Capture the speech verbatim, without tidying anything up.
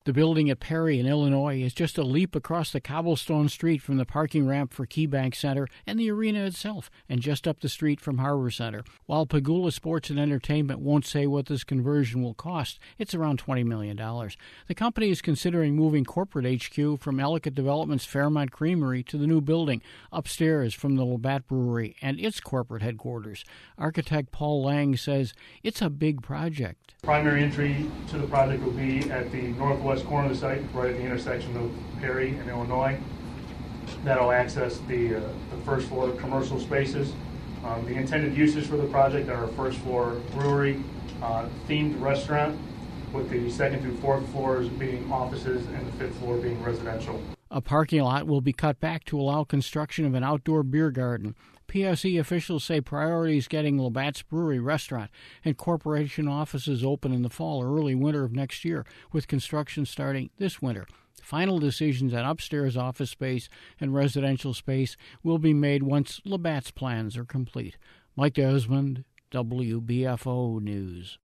The building at Perry in Illinois is just a leap across the cobblestone street from the parking ramp for KeyBank Center and the arena itself, and just up the street from Harbor Center. While Pagula Sports and Entertainment won't say what this conversion will cost, it's around twenty million dollars. The company is considering moving corporate H Q from Ellicott Development's Fairmont Creamery to the new building, upstairs from the Labatt Brewery and its corporate headquarters. Architect Paul Lang says it's a big project. Primary entry to the project will be at the northwest corner of the site, right at the intersection of Perry and Illinois. That'll access the, uh, the first floor commercial spaces. Um, the intended uses for the project are a first floor brewery, uh, themed restaurant, with the second through fourth floors being offices and the fifth floor being residential. A parking lot will be cut back to allow construction of an outdoor beer garden. P S E officials say priority is getting Labatt's Brewery restaurant and corporation offices open in the fall or early winter of next year, with construction starting this winter. Final decisions on upstairs office space and residential space will be made once Labatt's plans are complete. Mike Desmond, W B F O News.